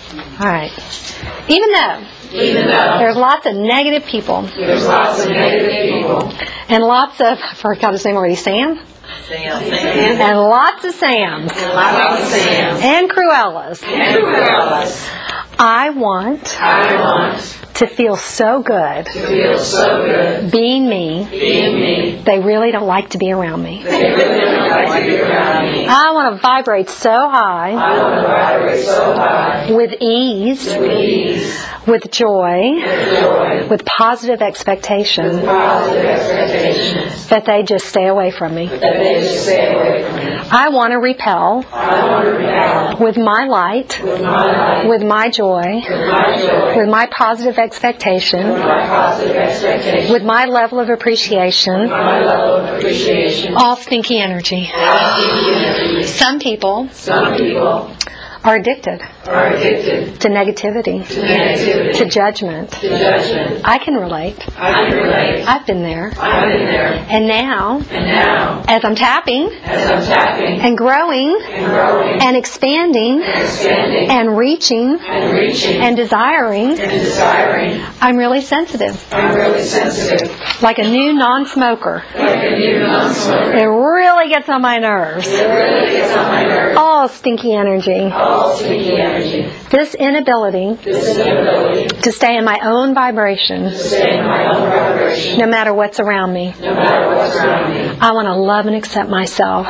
All right. Even though there's lots of negative people. And lots of, I forgot his name already, Sam? And lots of Sams. And Cruellas. I want to feel so good being me. They really don't like to be around me. I want to vibrate so high with ease, with joy, with positive expectation that they just stay away from me. I want to repel with my light, with my joy, with my positive expectation, with my level of appreciation, all stinky energy. Some people are addicted to negativity, to judgment. I can relate. I've been there. And now, as I'm tapping and growing and expanding and reaching and desiring, I'm really sensitive. Like a new non-smoker. It really gets on my nerves. All stinky energy. This inability to stay in my own vibration, no matter what's around me. I want to love and accept myself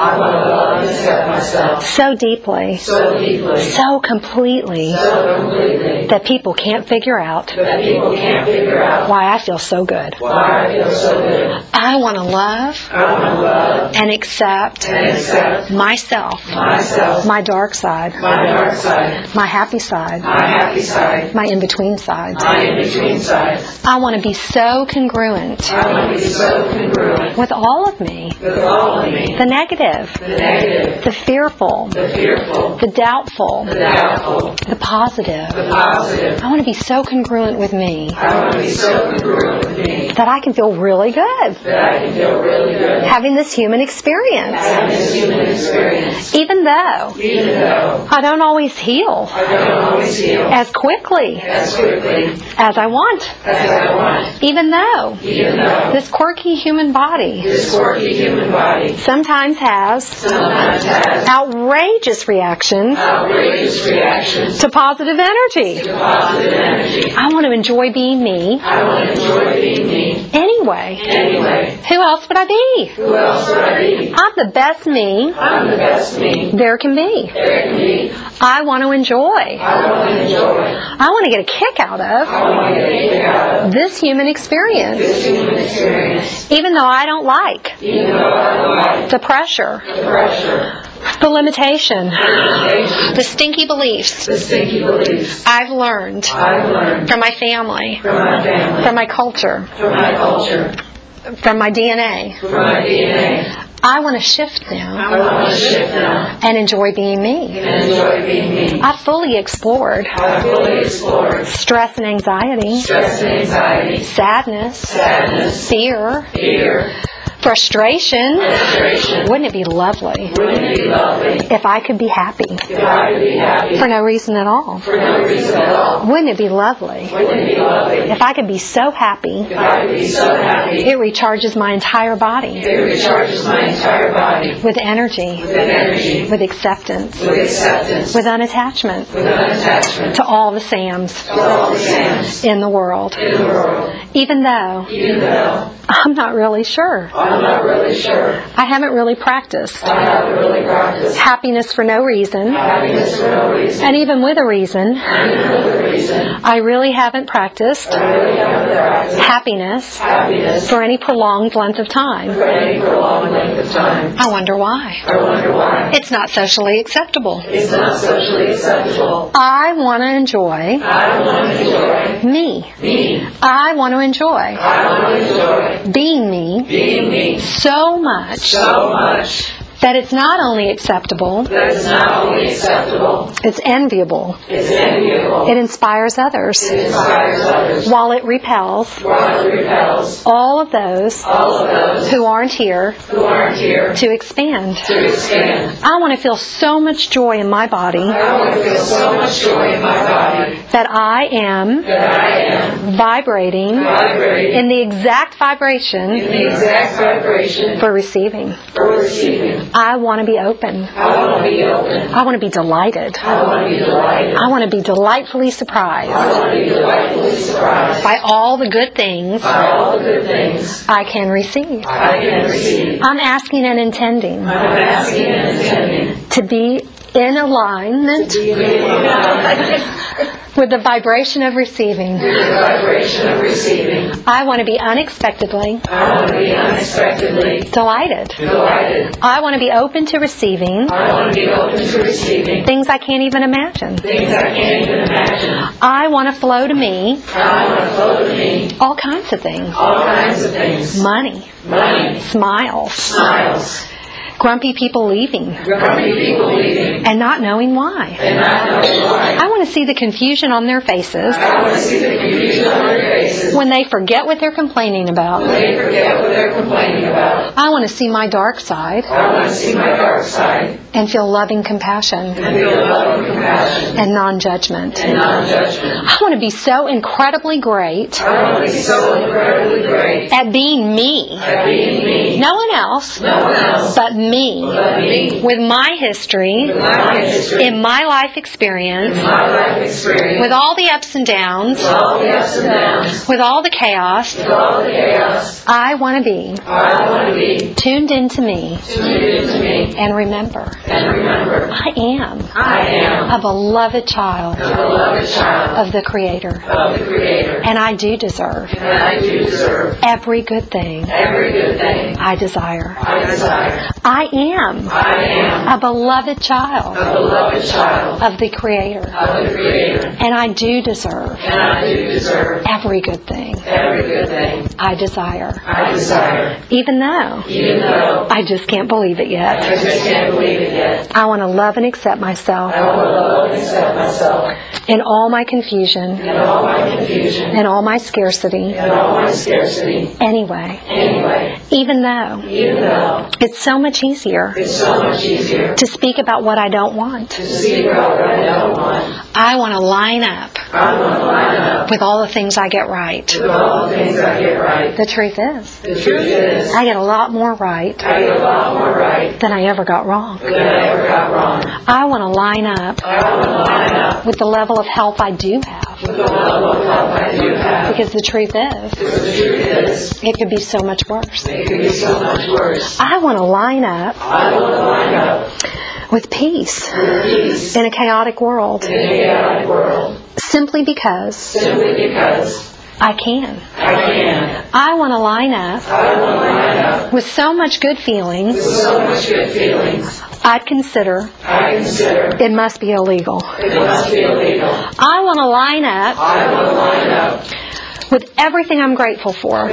so deeply, so completely, that people can't figure out why I feel so good. I want to love and accept myself, my dark side, my happy side, my in-between sides. I want to be so congruent with all of me. The negative, the fearful, the doubtful, the positive. I want to be so congruent with me that I can feel really good having this human experience. Even though I don't always heal as quickly as I want. Even though this quirky human body sometimes has outrageous reactions to positive energy. I want to enjoy being me. Anyway. Who else would I be? I'm the best me there can be. I want to enjoy. I want to get a kick out of this human experience. Even though I don't like the pressure, the limitation, the stinky beliefs I've learned from my family, from my culture, from my DNA. I want to shift now and enjoy being me. I fully explored stress and anxiety, sadness, fear, frustration. Wouldn't it be lovely if I could be happy for no reason at all? Wouldn't it be lovely if I could be so happy it recharges my entire body with energy, with acceptance, with unattachment to all the Sams in the world. Even though I'm not really sure. I haven't really practiced happiness for no reason. And even with a reason, I really haven't practiced happiness for any prolonged length of time. I wonder why. It's not socially acceptable. I want to enjoy me. I want to enjoy being me so much that it's not only acceptable, it's enviable. It inspires others. While it repels all of those who aren't here to expand. I want to feel so much joy in my body that I am vibrating in the exact vibration for receiving. I want to be open. I want to be delighted. I want to be delightfully surprised by all the good things I can receive. I'm asking and intending to be in alignment with the vibration of receiving. I want to be unexpectedly delighted. I want to be open to receiving things I can't even imagine. I want to flow to me all kinds of things. Money. Smiles. Grumpy people leaving. And not knowing why. I want to see the confusion on their faces when they forget what they're complaining about. I want to see my dark side and feel loving compassion and non-judgment. I want to be so incredibly great at being me. No one else but me. With my history, in my life experience, with all the ups and downs, with all the chaos, I want to be tuned into me and remember I am a beloved child of the Creator, and I do deserve every good thing I desire. I am a beloved child of the Creator, and I do deserve every good thing I desire. Even though I just can't believe it yet. I want to love and accept myself in all my confusion and all my scarcity anyway. Even though it's so much easier to speak about what I don't want. I want to line up with all the things I get right. The truth is, I get a lot more right than I ever got wrong. I want to line up with the level of health I do have. Because the truth is, it could be so much worse. I want to line up with peace in a chaotic world. Simply because I can. I want to line up with so much good feelings I'd consider it must be illegal. I want to line up with everything I'm grateful for.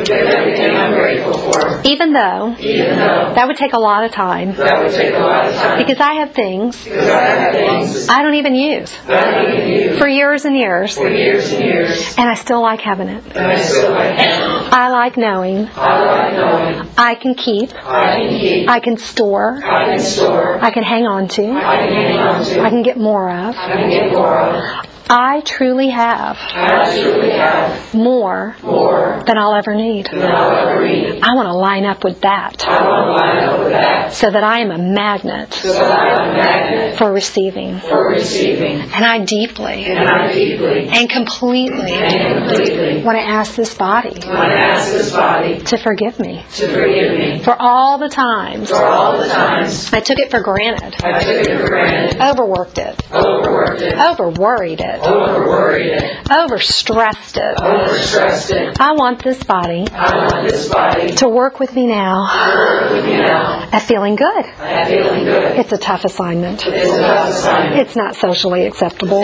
Even though that would take a lot of time. Because I have things I don't even use for years and years. And I still like having it. I like knowing I can keep, I can store, I can hang on to, I can get more of. I truly have more than I'll ever need. I want to line up with that so that I am a magnet for receiving. And I deeply and completely want to ask this body to forgive me for all the times I took it for granted, overworked it, overworried it, overstressed it. I want this body to work with me now at feeling good. It's a tough assignment. It's not socially acceptable.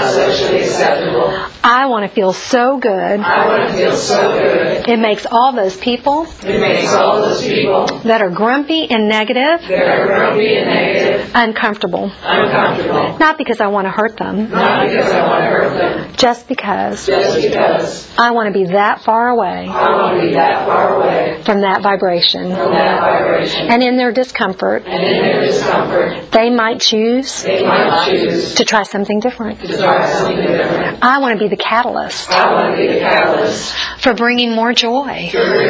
I want to feel so good. It makes all those people that are grumpy and negative uncomfortable. Not because I want to hurt them. Just because I want to be that far away from that vibration. And in their discomfort, they might choose to try something different. I want to be the catalyst. For bringing more joy.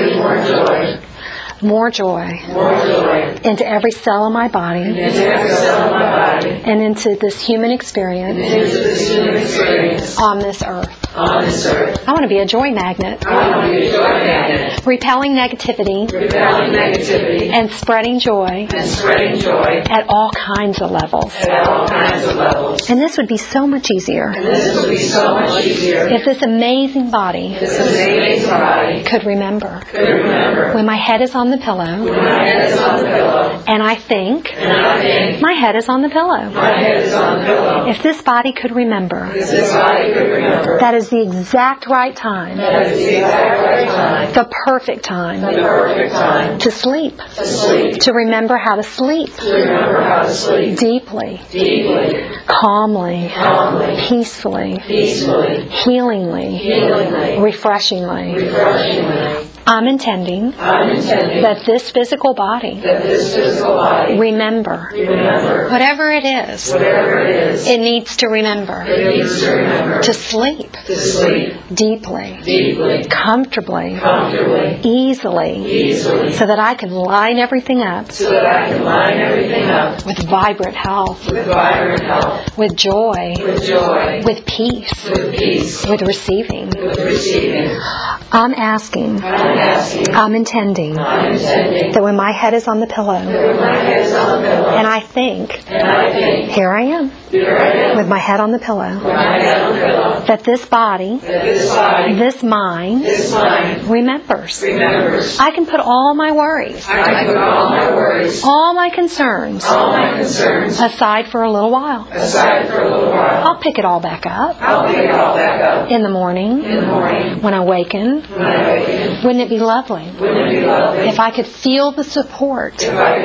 More joy into every cell of my body and into this human experience on this earth. I want to be a joy magnet, repelling negativity and spreading joy at all kinds of levels. And this would be so much easier if this amazing body could remember. When my head is on the pillow, and I think my head is on the pillow. If this body could remember, that is the exact right time, the perfect time to sleep, to remember how to sleep deeply, calmly, peacefully, healingly, refreshingly. I'm intending that this physical body remember whatever it is it needs to remember to sleep deeply, comfortably, easily, so that I can line everything up with vibrant health, with joy, with peace, with receiving. I'm asking, I'm intending that when my head is on the pillow and I think, here I am with my head on the pillow, that this body, this mind remembers. I can put all my worries, all my concerns aside for a little while. I'll pick it all back up in the morning when I waken. Wouldn't it be lovely if I could feel the support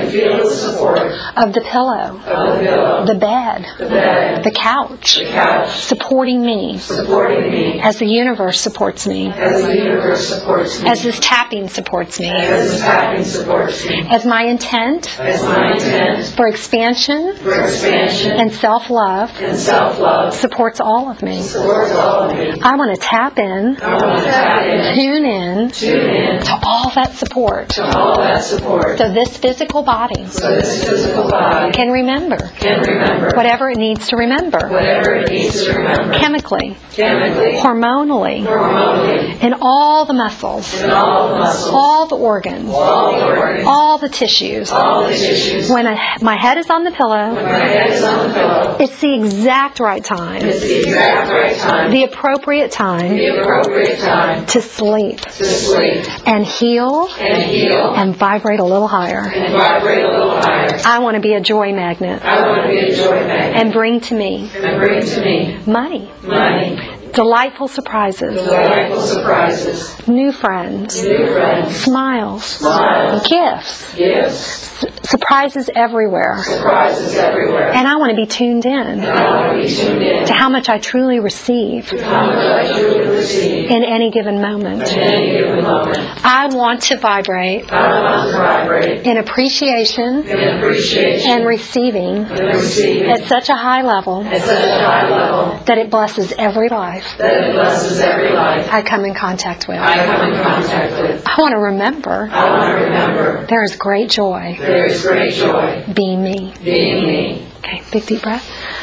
of the pillow, the bed, the couch, supporting me as the universe supports me, as this tapping supports me, as my intent for expansion and self-love supports all of me. I want to tap in, tune in to all that support, so this physical body can remember whatever it needs to remember, chemically, hormonally, in all the muscles, all the organs, all the tissues. When my head is on the pillow, it's the exact right time, the appropriate time to sleep and heal and vibrate a little higher. I want to be a joy magnet and bring to me money, delightful surprises, new friends, smiles, gifts, surprises everywhere. And I want to be tuned in to how much I truly receive in any given moment. I want to vibrate in appreciation and receiving at such a high level that it blesses every life I come in contact with. I want to remember there is great joy being me. Okay, big deep breath.